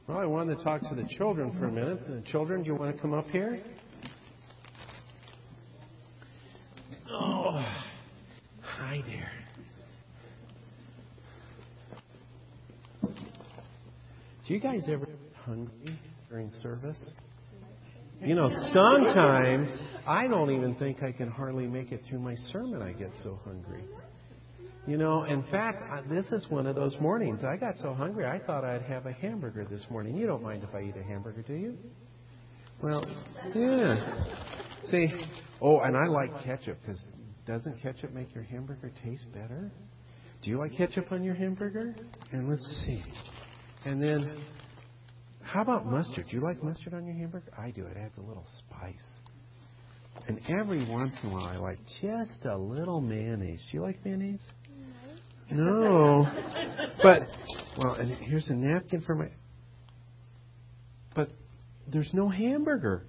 Well, I wanted to talk to the children for a minute. The children, do you want to come up here? Oh, hi there. Do you guys ever get hungry during service? You know, sometimes I don't even think I can hardly make it through my sermon. I get so hungry. You know, in fact, this is one of those mornings. I got so hungry, I thought I'd have a hamburger this morning. You don't mind if I eat a hamburger, do you? Well, yeah. See, and I like ketchup, because doesn't ketchup make your hamburger taste better? Do you like ketchup on your hamburger? And let's see. And then, how about mustard? Do you like mustard on your hamburger? I do. It adds a little spice. And every once in a while, I like just a little mayonnaise. Do you like mayonnaise? No. But, and here's a napkin for my... But there's no hamburger.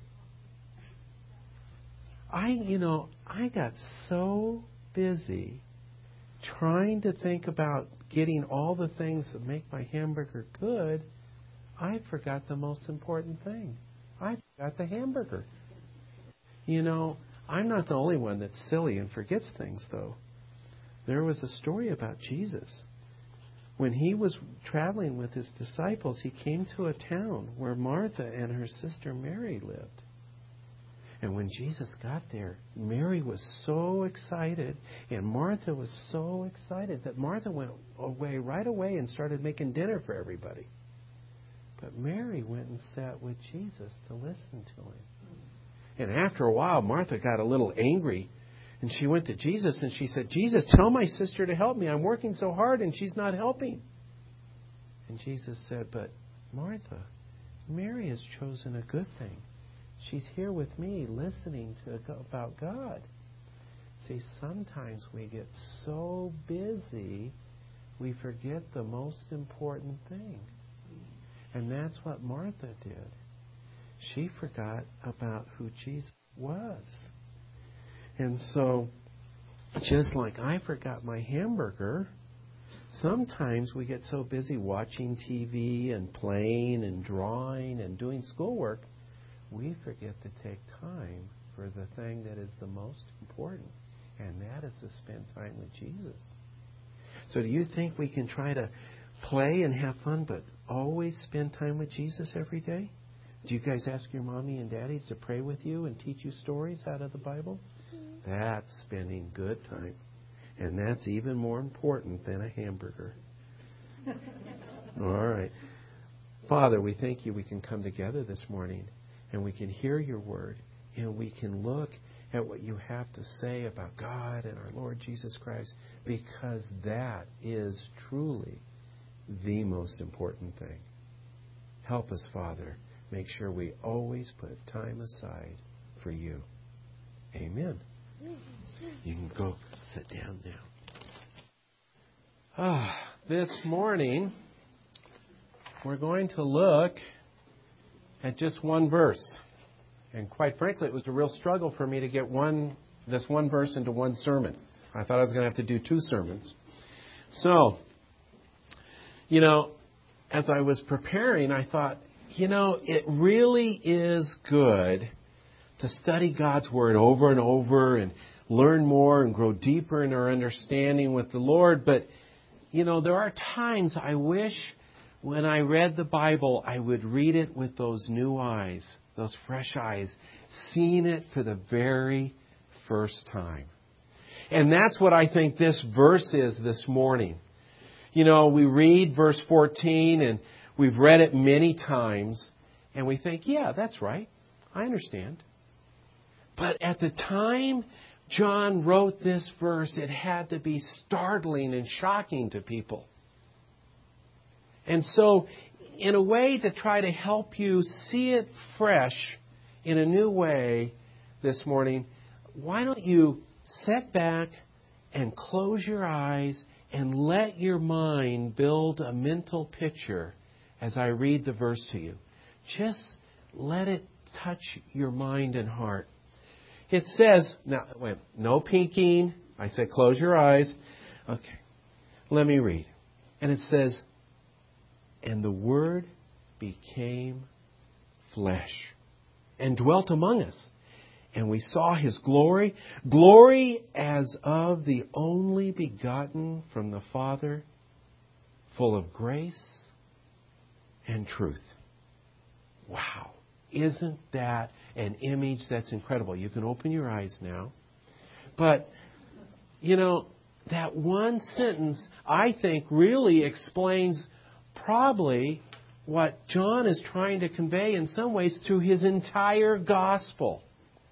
I got so busy trying to think about getting all the things that make my hamburger good, I forgot the most important thing. I forgot the hamburger. You know, I'm not the only one that's silly and forgets things, though. There was a story about Jesus. When he was traveling with his disciples, he came to a town where Martha and her sister Mary lived. And when Jesus got there, Mary was so excited, and Martha was so excited that Martha went away right away and started making dinner for everybody. But Mary went and sat with Jesus to listen to him. And after a while, Martha got a little angry, and she went to Jesus and she said, "Jesus, tell my sister to help me. I'm working so hard and she's not helping." And Jesus said, "But Martha, Mary has chosen a good thing. She's here with me listening about God." See, sometimes we get so busy, we forget the most important thing. And that's what Martha did. She forgot about who Jesus was. And so, just like I forgot my hamburger, sometimes we get so busy watching TV and playing and drawing and doing schoolwork, we forget to take time for the thing that is the most important, and that is to spend time with Jesus. So do you think we can try to play and have fun, but always spend time with Jesus every day? Do you guys ask your mommy and daddies to pray with you and teach you stories out of the Bible? That's spending good time. And that's even more important than a hamburger. All right. Father, we thank you we can come together this morning and we can hear your word and we can look at what you have to say about God and our Lord Jesus Christ, because that is truly the most important thing. Help us, Father. Make sure we always put time aside for you. Amen. You can go sit down now. This morning, we're going to look at just one verse. And quite frankly, it was a real struggle for me to get this one verse into one sermon. I thought I was going to have to do 2 sermons. So, as I was preparing, I thought, it really is good to study God's Word over and over and learn more and grow deeper in our understanding with the Lord. But, there are times I wish when I read the Bible, I would read it with those new eyes, those fresh eyes, seeing it for the very first time. And that's what I think this verse is this morning. We read verse 14 and we've read it many times and we think, yeah, that's right. I understand. But at the time John wrote this verse, it had to be startling and shocking to people. And so, in a way to try to help you see it fresh in a new way this morning, why don't you sit back and close your eyes and let your mind build a mental picture as I read the verse to you. Just let it touch your mind and heart. It says, no peeking. I said close your eyes. Okay, let me read. And it says, "And the Word became flesh and dwelt among us. And we saw His glory, glory as of the only begotten from the Father, full of grace and truth. Wow. Isn't that an image that's incredible? You can open your eyes now. But, that one sentence, I think, really explains probably what John is trying to convey in some ways through his entire gospel.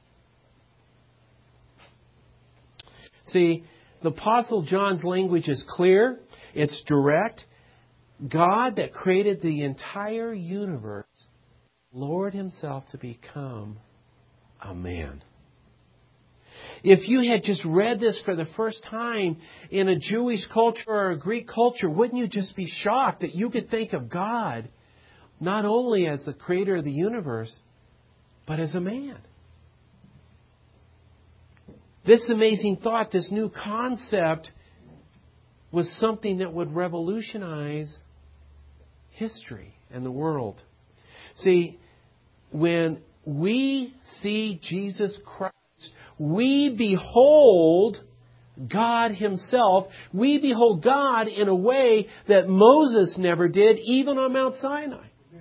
See, the Apostle John's language is clear. It's direct. God that created the entire universe lowered Himself to become a man. If you had just read this for the first time in a Jewish culture or a Greek culture, wouldn't you just be shocked that you could think of God not only as the creator of the universe, but as a man? This amazing thought, this new concept, was something that would revolutionize history and the world. See, when we see Jesus Christ, we behold God Himself. We behold God in a way that Moses never did, even on Mount Sinai.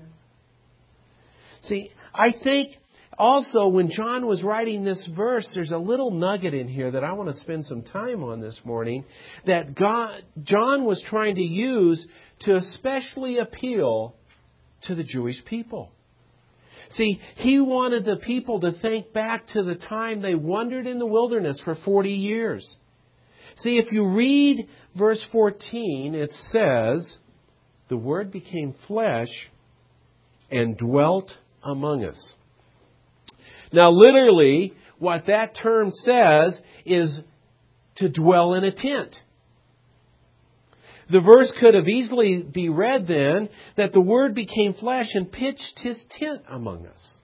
See, I think also when John was writing this verse, there's a little nugget in here that I want to spend some time on this morning that John was trying to use to especially appeal to the Jewish people. See, he wanted the people to think back to the time they wandered in the wilderness for 40 years. See, if you read verse 14, it says, "The Word became flesh and dwelt among us." Now, literally, what that term says is to dwell in a tent. The verse could have easily be read then that the Word became flesh and pitched His tent among us.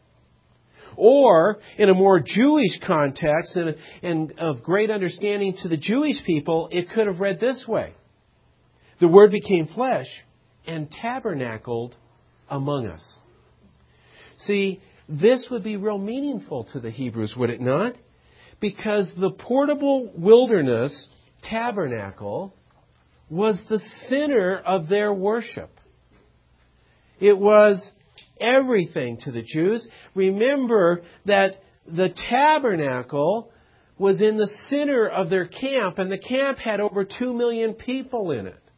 Or, in a more Jewish context and of great understanding to the Jewish people, it could have read this way. The Word became flesh and tabernacled among us. See, this would be real meaningful to the Hebrews, would it not? Because the portable wilderness tabernacle was the center of their worship. It was everything to the Jews. Remember that the tabernacle was in the center of their camp, and the camp had over 2 million people in it.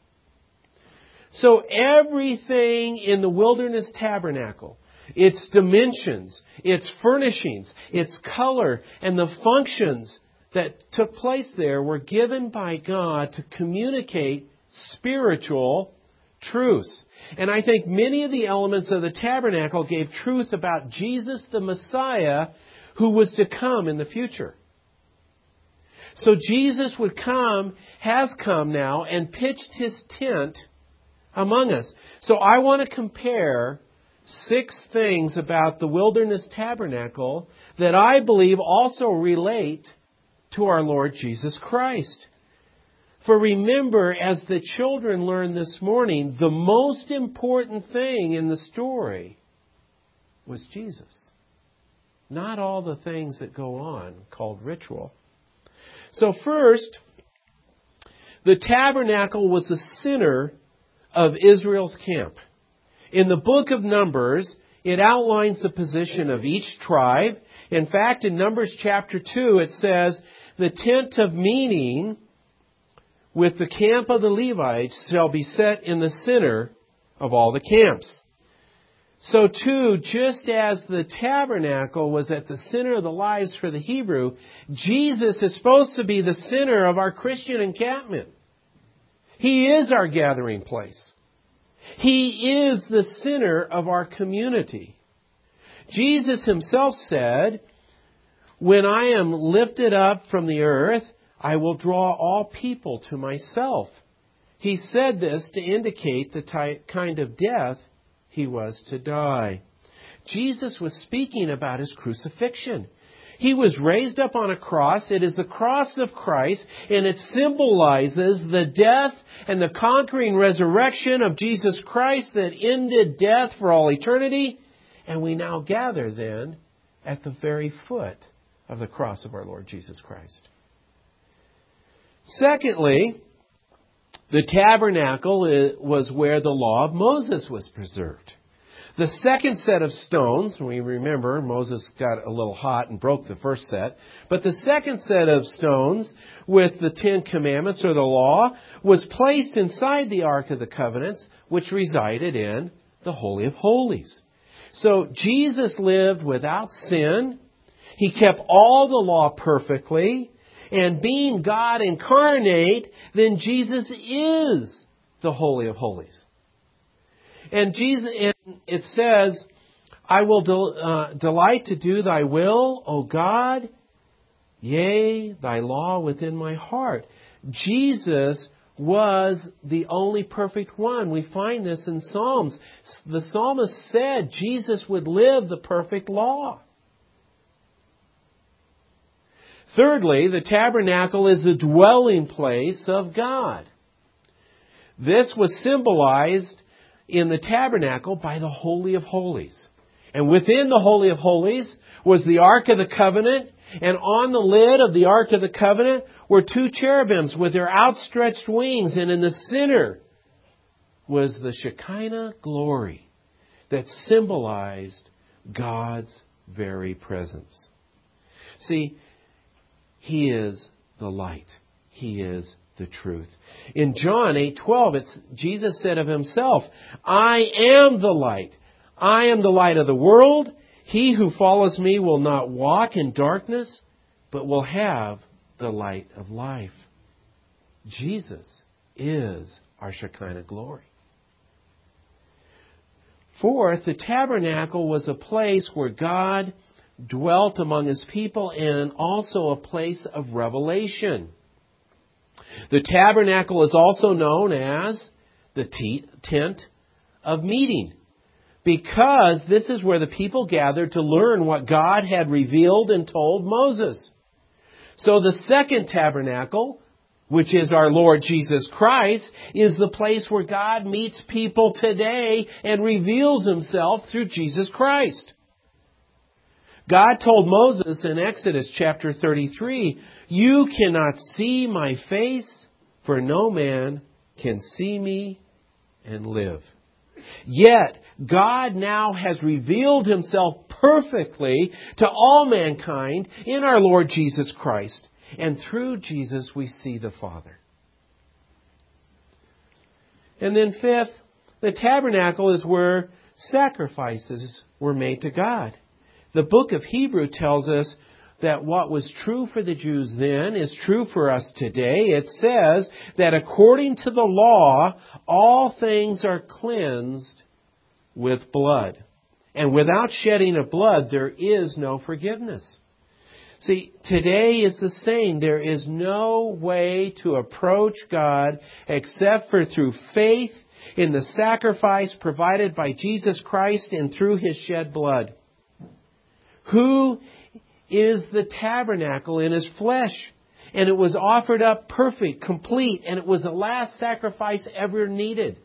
So everything in the wilderness tabernacle, its dimensions, its furnishings, its color, and the functions that took place there were given by God to communicate spiritual truths. And I think many of the elements of the tabernacle gave truth about Jesus the Messiah who was to come in the future. So Jesus would come, has come now, and pitched His tent among us. So I want to compare 6 things about the wilderness tabernacle that I believe also relate to our Lord Jesus Christ. For remember, as the children learned this morning, the most important thing in the story was Jesus. Not all the things that go on called ritual. So first, the tabernacle was the center of Israel's camp. In the book of Numbers, it outlines the position of each tribe. In fact, in Numbers chapter 2, it says, "The tent of meeting with the camp of the Levites shall be set in the center of all the camps." So too, just as the tabernacle was at the center of the lives for the Hebrew, Jesus is supposed to be the center of our Christian encampment. He is our gathering place. He is the center of our community. Jesus Himself said, "When I am lifted up from the earth, I will draw all people to myself." He said this to indicate the kind of death He was to die. Jesus was speaking about His crucifixion. He was raised up on a cross. It is the cross of Christ, and it symbolizes the death and the conquering resurrection of Jesus Christ that ended death for all eternity. And we now gather then at the very foot of the cross of our Lord Jesus Christ. Secondly, the tabernacle was where the law of Moses was preserved. The second set of stones, we remember Moses got a little hot and broke the first set, but the second set of stones with the 10 Commandments or the law was placed inside the Ark of the Covenants, which resided in the Holy of Holies. So Jesus lived without sin. He kept all the law perfectly. And being God incarnate, then Jesus is the Holy of Holies. And it says, I will delight to do thy will, O God, yea, thy law within my heart. Jesus was the only perfect one. We find this in Psalms. The psalmist said Jesus would live the perfect law. Thirdly, the tabernacle is the dwelling place of God. This was symbolized in the tabernacle by the Holy of Holies. And within the Holy of Holies was the Ark of the Covenant, and on the lid of the Ark of the Covenant were 2 cherubims with their outstretched wings, and in the center was the Shekinah glory that symbolized God's very presence. See, He is the light. He is the truth. In John 8:12, Jesus said of Himself, I am the light. I am the light of the world. He who follows me will not walk in darkness, but will have the light of life. Jesus is our Shekinah glory. Fourth, the tabernacle was a place where God dwelt among His people and also a place of revelation. The tabernacle is also known as the tent of meeting, because this is where the people gathered to learn what God had revealed and told Moses. So the second tabernacle, which is our Lord Jesus Christ, is the place where God meets people today and reveals Himself through Jesus Christ. God told Moses in Exodus chapter 33, you cannot see my face, for no man can see me and live. Yet, God now has revealed Himself perfectly to all mankind in our Lord Jesus Christ. And through Jesus we see the Father. And then fifth, the tabernacle is where sacrifices were made to God. The book of Hebrews tells us that what was true for the Jews then is true for us today. It says that according to the law, all things are cleansed with blood. And without shedding of blood, there is no forgiveness. See, today is the same. There is no way to approach God except for through faith in the sacrifice provided by Jesus Christ and through His shed blood. Who is the tabernacle in His flesh? And it was offered up perfect, complete, and it was the last sacrifice ever needed.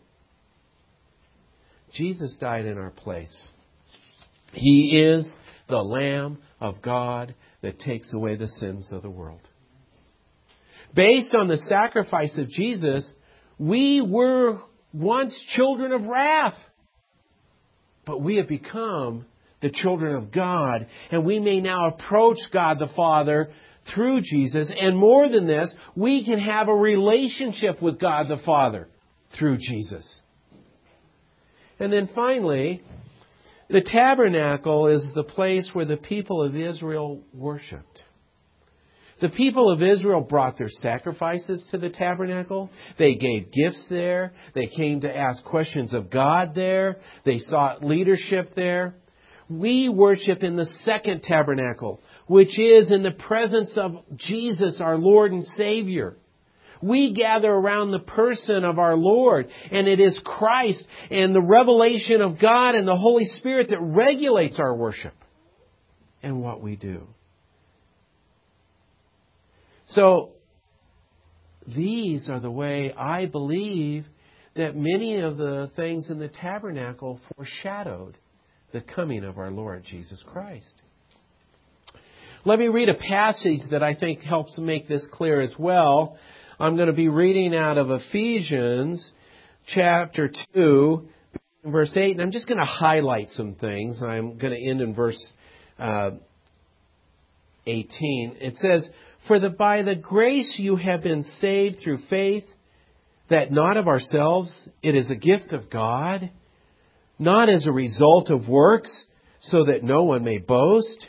Jesus died in our place. He is the Lamb of God that takes away the sins of the world. Based on the sacrifice of Jesus, we were once children of wrath, but we have become the children of God, and we may now approach God the Father through Jesus. And more than this, we can have a relationship with God the Father through Jesus. And then finally, the tabernacle is the place where the people of Israel worshipped. The people of Israel brought their sacrifices to the tabernacle. They gave gifts there. They came to ask questions of God there. They sought leadership there. We worship in the second tabernacle, which is in the presence of Jesus, our Lord and Savior. We gather around the person of our Lord, and it is Christ and the revelation of God and the Holy Spirit that regulates our worship and what we do. So these are the way I believe that many of the things in the tabernacle foreshadowed the coming of our Lord Jesus Christ. Let me read a passage that I think helps make this clear as well. I'm going to be reading out of Ephesians chapter 2, verse 8, and I'm just going to highlight some things. I'm going to end in verse 18. It says, "For by the grace you have been saved through faith, that not of ourselves, it is a gift of God, not as a result of works, so that no one may boast.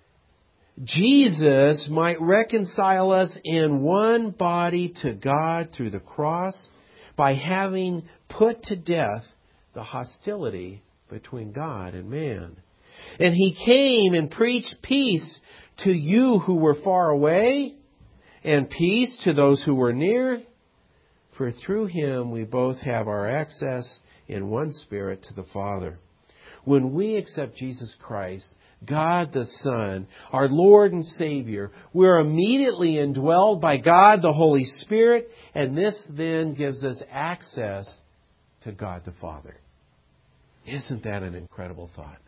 Jesus might reconcile us in one body to God through the cross, by having put to death the hostility between God and man. And He came and preached peace to you who were far away, and peace to those who were near. For through Him we both have our access in one Spirit to the Father." When we accept Jesus Christ, God the Son, our Lord and Savior, we're immediately indwelled by God the Holy Spirit, and this then gives us access to God the Father. Isn't that an incredible thought?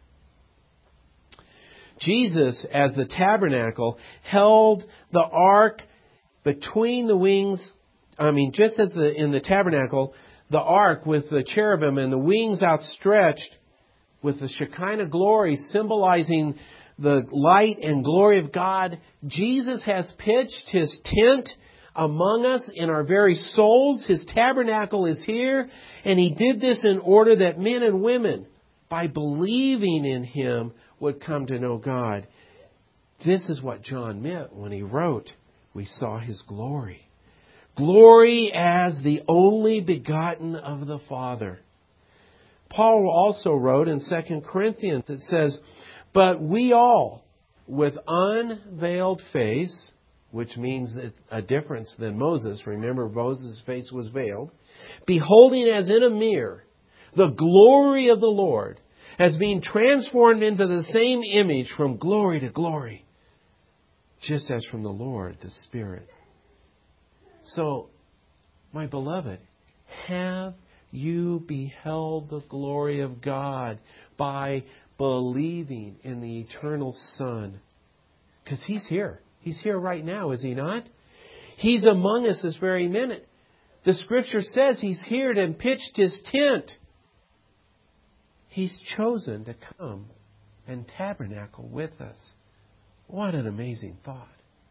Jesus, as the tabernacle, held the ark between the wings. Just as in the tabernacle, the ark with the cherubim and the wings outstretched with the Shekinah glory symbolizing the light and glory of God, Jesus has pitched His tent among us in our very souls. His tabernacle is here, and He did this in order that men and women, by believing in Him, would come to know God. This is what John meant when he wrote, "We saw His glory." Glory as the only begotten of the Father. Paul also wrote in 2 Corinthians, it says, "But we all, with unveiled face," which means a difference than Moses. Remember, Moses' face was veiled. "Beholding as in a mirror the glory of the Lord, as being transformed into the same image from glory to glory, just as from the Lord, the Spirit." So, my beloved, have you beheld the glory of God by believing in the eternal Son? Because He's here. He's here right now, is He not? He's among us this very minute. The Scripture says He's here and pitched His tent. He's chosen to come and tabernacle with us. What an amazing thought.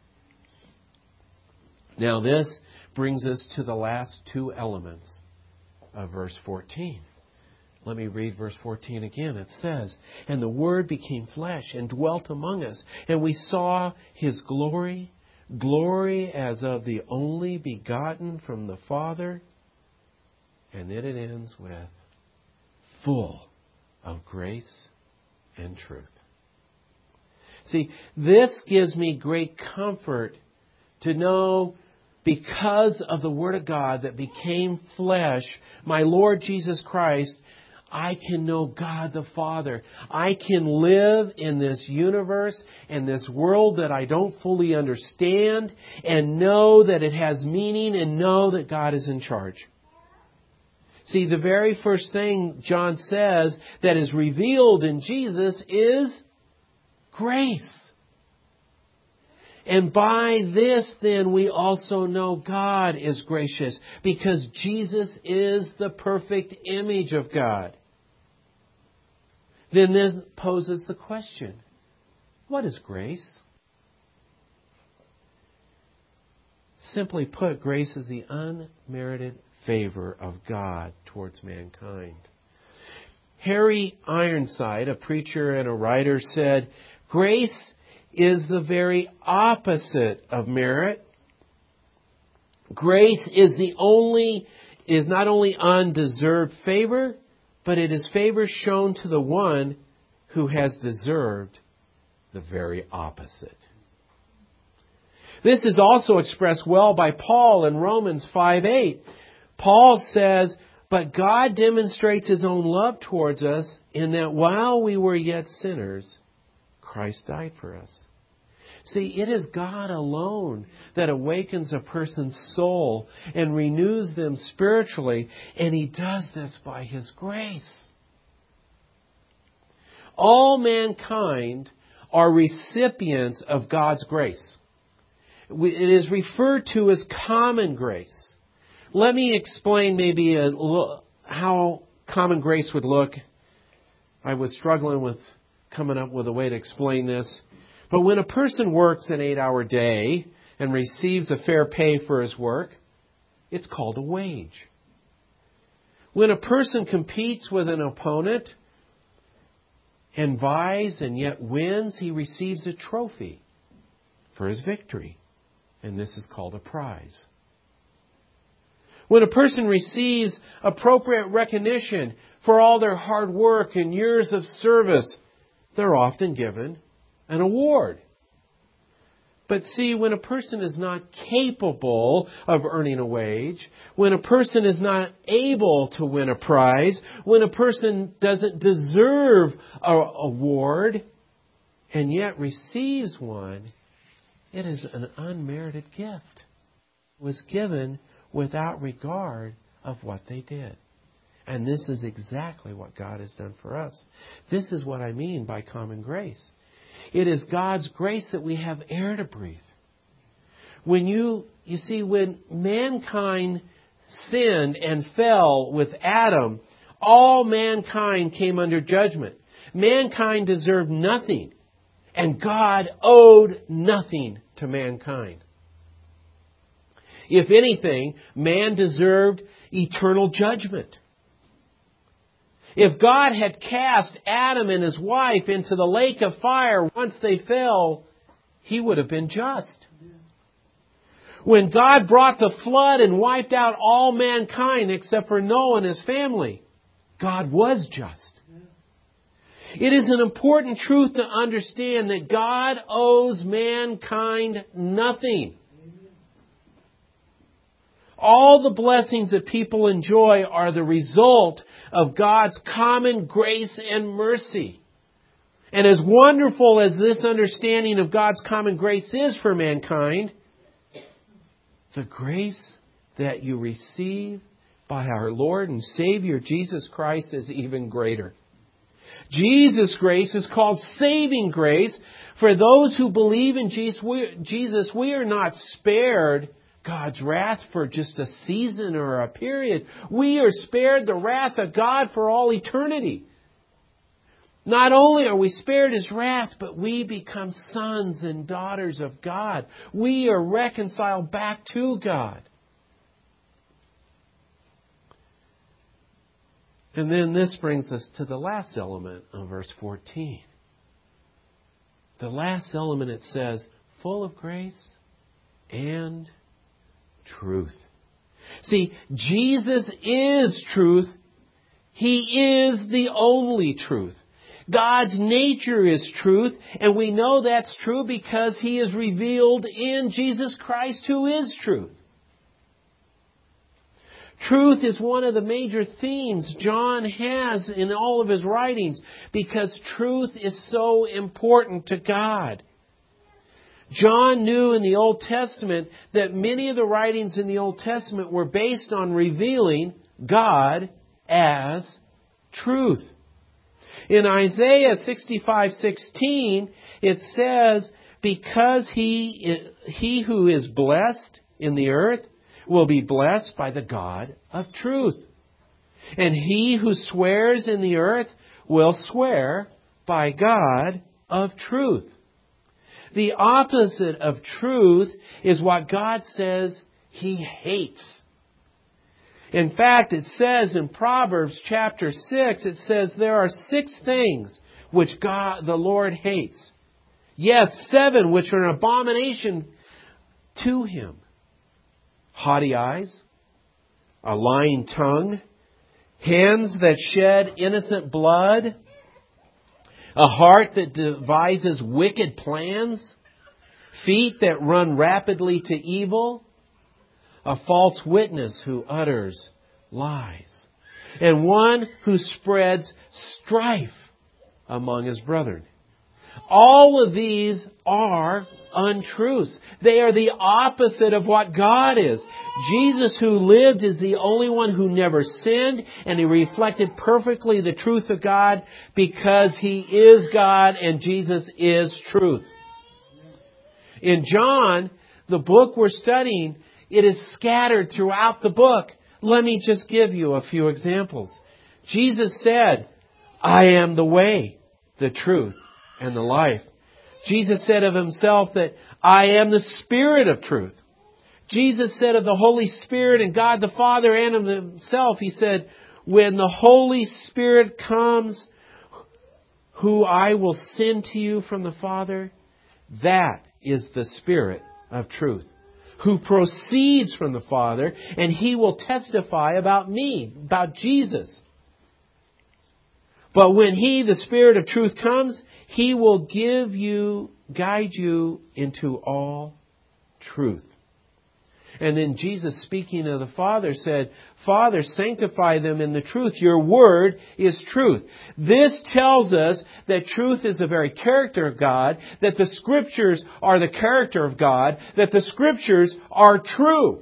Now this brings us to the last two elements of verse 14. Let me read verse 14 again. It says, "And the Word became flesh and dwelt among us, and we saw His glory, glory as of the only begotten from the Father." And then it ends with, "full of grace and truth." See, this gives me great comfort to know, because of the Word of God that became flesh, my Lord Jesus Christ, I can know God the Father. I can live in this universe and this world that I don't fully understand, and know that it has meaning, and know that God is in charge. See, the very first thing John says that is revealed in Jesus is grace. And by this, then, we also know God is gracious, because Jesus is the perfect image of God. Then this poses the question, what is grace? Simply put, grace is the unmerited favor of God towards mankind. Harry Ironside, a preacher and a writer, said, "Grace is the very opposite of merit. Grace is not only undeserved favor, but it is favor shown to the one who has deserved the very opposite." This is also expressed well by Paul in Romans 5:8. Paul says, "But God demonstrates His own love towards us in that while we were yet sinners, Christ died for us." See, it is God alone that awakens a person's soul and renews them spiritually, and He does this by His grace. All mankind are recipients of God's grace. It is referred to as common grace. Let me explain maybe how common grace would look. I was struggling with coming up with a way to explain this. But when a person works an 8-hour day and receives a fair pay for his work, it's called a wage. When a person competes with an opponent and vies and yet wins, he receives a trophy for his victory. And this is called a prize. When a person receives appropriate recognition for all their hard work and years of service, they're often given an award. But see, when a person is not capable of earning a wage, when a person is not able to win a prize, when a person doesn't deserve an award and yet receives one, it is an unmerited gift. It was given without regard of what they did. And this is exactly what God has done for us. This is what I mean by common grace. It is God's grace that we have air to breathe. When you see, when mankind sinned and fell with Adam, all mankind came under judgment. Mankind deserved nothing, and God owed nothing to mankind. If anything, man deserved eternal judgment. If God had cast Adam and his wife into the lake of fire once they fell, He would have been just. When God brought the flood and wiped out all mankind except for Noah and his family, God was just. It is an important truth to understand that God owes mankind nothing. All the blessings that people enjoy are the result of God's common grace and mercy. And as wonderful as this understanding of God's common grace is for mankind, the grace that you receive by our Lord and Savior Jesus Christ is even greater. Jesus' grace is called saving grace. For those who believe in Jesus, we are not spared God's wrath for just a season or a period. We are spared the wrath of God for all eternity. Not only are we spared His wrath, but we become sons and daughters of God. We are reconciled back to God. And then this brings us to the last element of verse 14. The last element, it says, full of grace and truth. See, Jesus is truth. He is the only truth. God's nature is truth, and we know that's true because He is revealed in Jesus Christ, who is truth. Truth is one of the major themes John has in all of his writings because truth is so important to God. John knew in the Old Testament that many of the writings in the Old Testament were based on revealing God as truth. In Isaiah 65:16, it says, because he who is blessed in the earth will be blessed by the God of truth. And he who swears in the earth will swear by God of truth. The opposite of truth is what God says He hates. In fact, it says in Proverbs chapter 6, it says there are 6 things which God, the Lord, hates. Yes, 7 which are an abomination to Him. Haughty eyes, a lying tongue, hands that shed innocent blood, a heart that devises wicked plans, feet that run rapidly to evil, a false witness who utters lies, and one who spreads strife among his brethren. All of these are untruths. They are the opposite of what God is. Jesus, who lived, is the only one who never sinned, and He reflected perfectly the truth of God because He is God and Jesus is truth. In John, the book we're studying, it is scattered throughout the book. Let me just give you a few examples. Jesus said, I am the way, the truth, and the life. Jesus said of Himself that I am the Spirit of truth. Jesus said of the Holy Spirit and God the Father and of Himself, He said, when the Holy Spirit comes, who I will send to you from the Father, that is the Spirit of truth, who proceeds from the Father, and He will testify about me, about Jesus. But when He, the Spirit of truth, comes, He will guide you into all truth. And then Jesus, speaking of the Father, said, Father, sanctify them in the truth. Your word is truth. This tells us that truth is the very character of God, that the Scriptures are the character of God, that the Scriptures are true.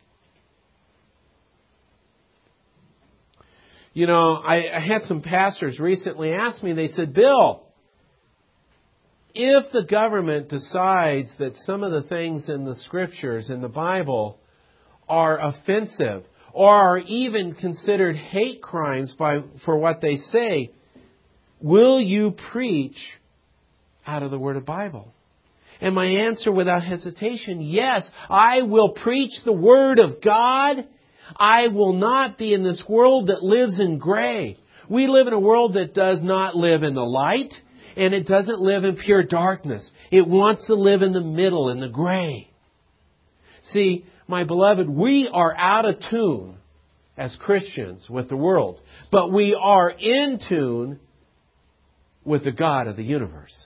You know, I had some pastors recently ask me, they said, Bill, if the government decides that some of the things in the Scriptures, in the Bible, are offensive or are even considered hate crimes for what they say, will you preach out of the Word of Bible? And my answer without hesitation, yes, I will preach the Word of God. I will not be in this world that lives in gray. We live in a world that does not live in the light. And it doesn't live in pure darkness. It wants to live in the middle, in the gray. See, my beloved, we are out of tune as Christians with the world. But we are in tune with the God of the universe.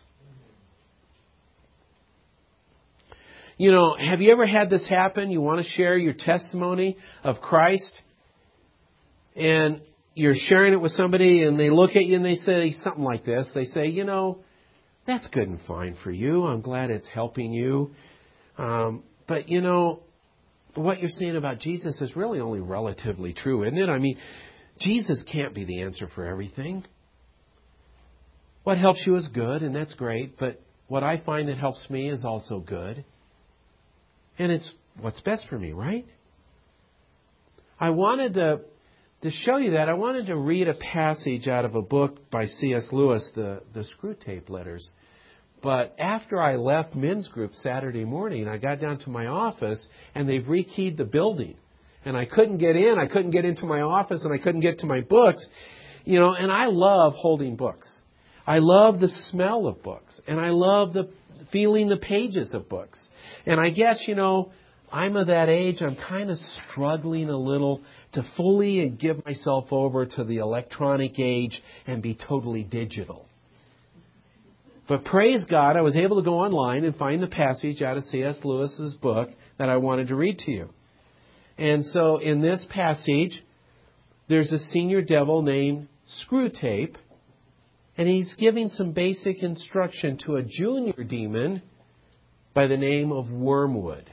You know, have you ever had this happen? You want to share your testimony of Christ, and you're sharing it with somebody and they look at you and they say something like this. They say, you know, that's good and fine for you. I'm glad it's helping you. But, you know, what you're saying about Jesus is really only relatively true, isn't it? I mean, Jesus can't be the answer for everything. What helps you is good, and that's great. But what I find that helps me is also good. And it's what's best for me, right? I wanted to show you that, I wanted to read a passage out of a book by C.S. Lewis, the Screwtape Letters. But after I left men's group Saturday morning, I got down to my office and they've rekeyed the building. And I couldn't get in. I couldn't get into my office and I couldn't get to my books. You know, and I love holding books. I love the smell of books. And I love feeling the pages of books. And I guess, you know, I'm of that age, I'm kind of struggling a little to fully give myself over to the electronic age and be totally digital. But praise God, I was able to go online and find the passage out of C.S. Lewis's book that I wanted to read to you. And so in this passage, there's a senior devil named Screwtape, and he's giving some basic instruction to a junior demon by the name of Wormwood.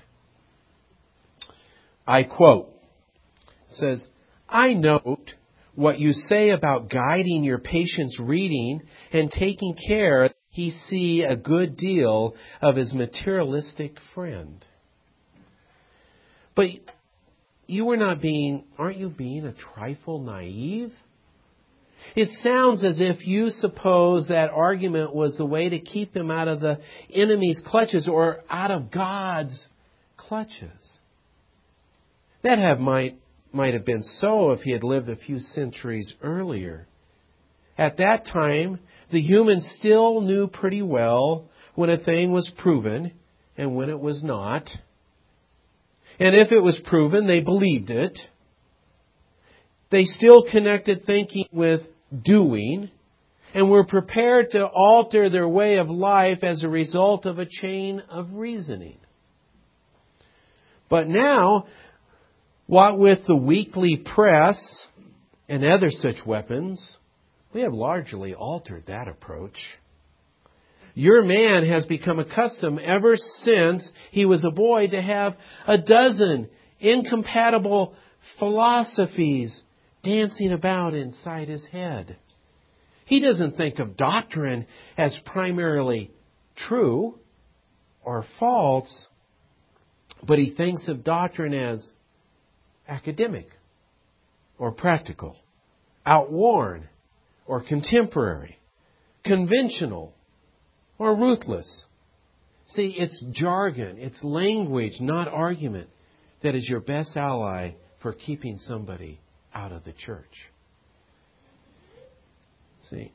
I quote, it says, I note what you say about guiding your patient's reading and taking care that he see a good deal of his materialistic friend. But aren't you being a trifle naive? It sounds as if you suppose that argument was the way to keep him out of the enemy's clutches or out of God's clutches. That might have been so if he had lived a few centuries earlier. At that time, the humans still knew pretty well when a thing was proven and when it was not. And if it was proven, they believed it. They still connected thinking with doing and were prepared to alter their way of life as a result of a chain of reasoning. But now, what with the weekly press and other such weapons, we have largely altered that approach. Your man has become accustomed ever since he was a boy to have a dozen incompatible philosophies dancing about inside his head. He doesn't think of doctrine as primarily true or false, but he thinks of doctrine as academic or practical, outworn or contemporary, conventional or ruthless. See, it's jargon, it's language, not argument, that is your best ally for keeping somebody out of the church. See,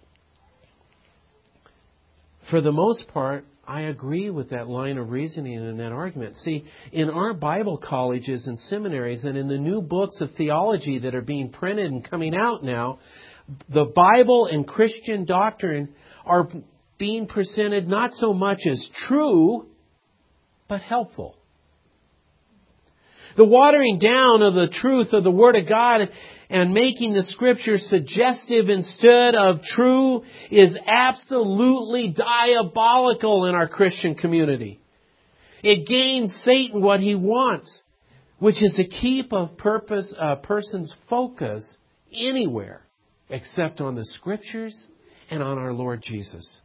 for the most part, I agree with that line of reasoning and that argument. See, in our Bible colleges and seminaries and in the new books of theology that are being printed and coming out now, the Bible and Christian doctrine are being presented not so much as true, but helpful. The watering down of the truth of the Word of God and making the Scriptures suggestive instead of true is absolutely diabolical in our Christian community. It gains Satan what he wants, which is to keep a person's focus anywhere except on the Scriptures and on our Lord Jesus.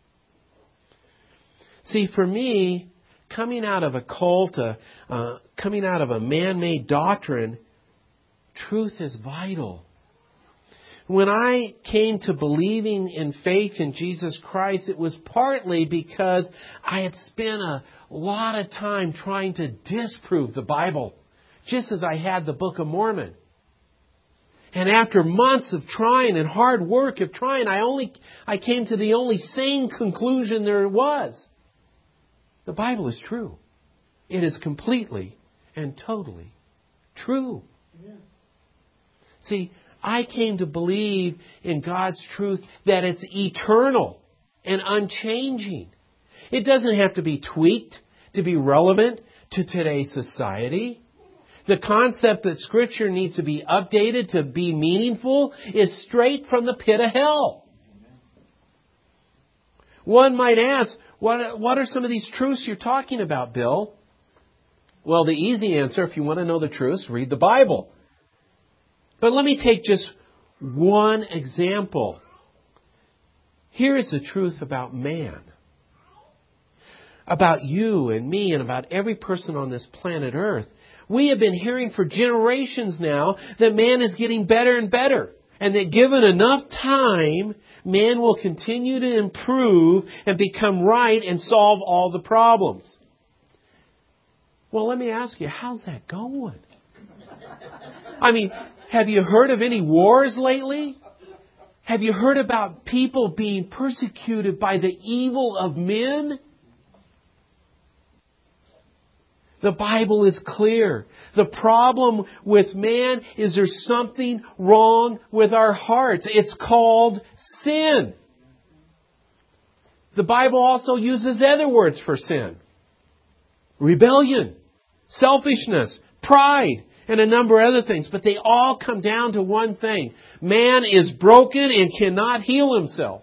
See, for me, coming out of a cult, coming out of a man-made doctrine, truth is vital. When I came to believing in faith in Jesus Christ, it was partly because I had spent a lot of time trying to disprove the Bible, just as I had the Book of Mormon. And after months of trying and hard work of trying, I came to the only sane conclusion there was. The Bible is true. It is completely and totally true. Amen. See, I came to believe in God's truth that it's eternal and unchanging. It doesn't have to be tweaked to be relevant to today's society. The concept that Scripture needs to be updated to be meaningful is straight from the pit of hell. One might ask, what are some of these truths you're talking about, Bill? Well, the easy answer, if you want to know the truths, read the Bible. But let me take just one example. Here is the truth about man. About you and me and about every person on this planet Earth. We have been hearing for generations now that man is getting better and better. And that given enough time, man will continue to improve and become right and solve all the problems. Well, let me ask you, how's that going? I mean, have you heard of any wars lately? Have you heard about people being persecuted by the evil of men? The Bible is clear. The problem with man is there's something wrong with our hearts. It's called sin. The Bible also uses other words for sin. Rebellion, selfishness, pride, and a number of other things. But they all come down to one thing. Man is broken and cannot heal himself.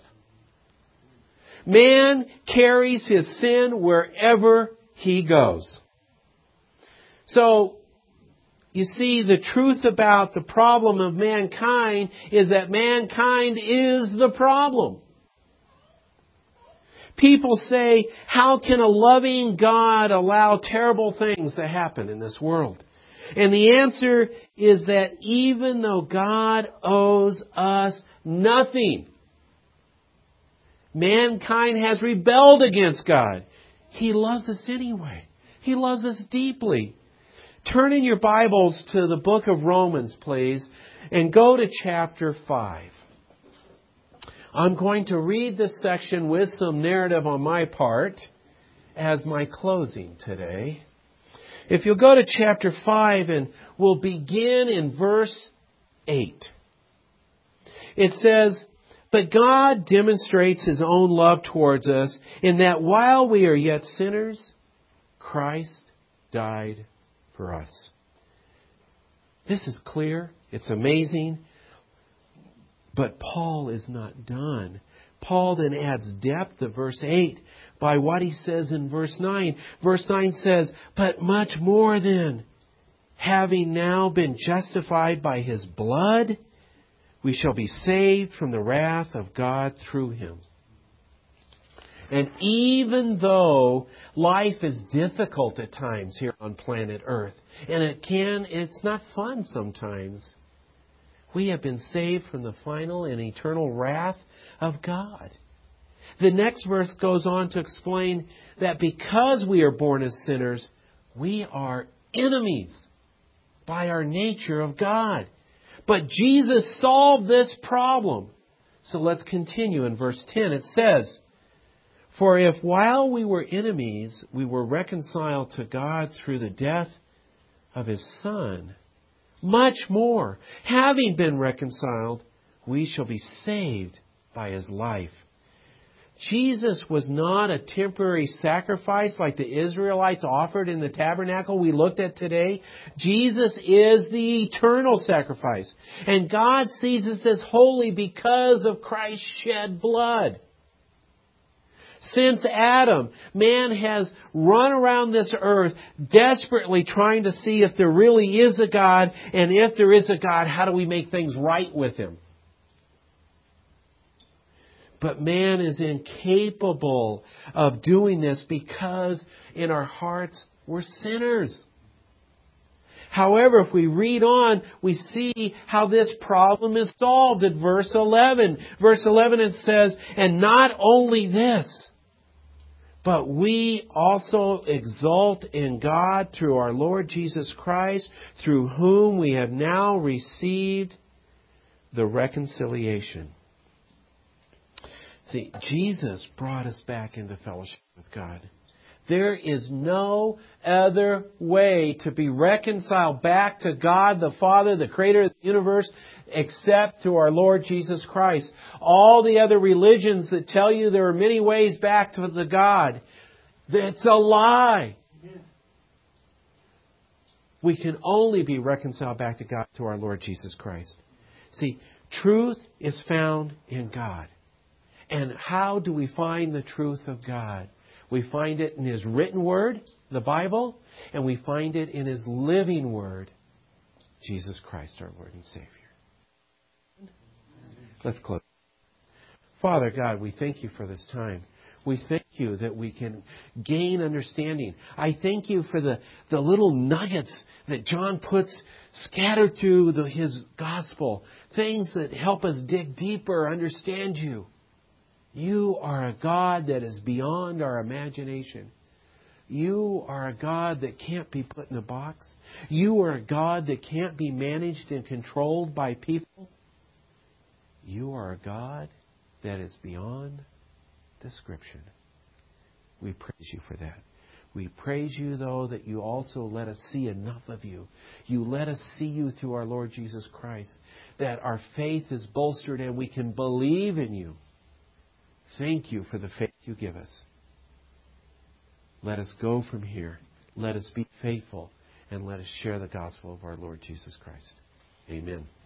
Man carries his sin wherever he goes. So, you see, the truth about the problem of mankind is that mankind is the problem. People say, how can a loving God allow terrible things to happen in this world? And the answer is that even though God owes us nothing, mankind has rebelled against God. He loves us anyway. He loves us deeply. Turn in your Bibles to the book of Romans, please, and go to chapter 5. I'm going to read this section with some narrative on my part as my closing today. If you'll go to chapter 5, and we'll begin in verse 8. It says, "But God demonstrates His own love towards us in that while we are yet sinners, Christ died for us." This is clear. It's amazing. But Paul is not done. Paul then adds depth to verse 8 by what he says in verse 9. Verse 9 says, "But much more then, having now been justified by His blood, we shall be saved from the wrath of God through Him." And even though life is difficult at times here on planet Earth, and it's not fun sometimes, we have been saved from the final and eternal wrath of God. The next verse goes on to explain that because we are born as sinners, we are enemies by our nature of God. But Jesus solved this problem. So let's continue in verse 10. It says, "For if while we were enemies, we were reconciled to God through the death of His Son, much more, having been reconciled, we shall be saved by His life." Jesus was not a temporary sacrifice like the Israelites offered in the tabernacle we looked at today. Jesus is the eternal sacrifice. And God sees us as holy because of Christ's shed blood. Since Adam, man has run around this earth desperately trying to see if there really is a God, and if there is a God, how do we make things right with Him? But man is incapable of doing this because in our hearts we're sinners. However, if we read on, we see how this problem is solved at verse 11. Verse 11 it says, "And not only this, but we also exult in God through our Lord Jesus Christ, through whom we have now received the reconciliation." See, Jesus brought us back into fellowship with God. There is no other way to be reconciled back to God the Father, the Creator of the universe, except through our Lord Jesus Christ. All the other religions that tell you there are many ways back to the God, it's a lie. We can only be reconciled back to God through our Lord Jesus Christ. See, truth is found in God. And how do we find the truth of God? We find it in His written Word, the Bible, and we find it in His living Word, Jesus Christ, our Lord and Savior. Let's close. Father God, we thank You for this time. We thank You that we can gain understanding. I thank You for the little nuggets that John puts scattered through his gospel. Things that help us dig deeper, understand You. You are a God that is beyond our imagination. You are a God that can't be put in a box. You are a God that can't be managed and controlled by people. You are a God that is beyond description. We praise You for that. We praise You, though, that You also let us see enough of You. You let us see You through our Lord Jesus Christ, that our faith is bolstered and we can believe in You. Thank You for the faith You give us. Let us go from here. Let us be faithful. And let us share the gospel of our Lord Jesus Christ. Amen.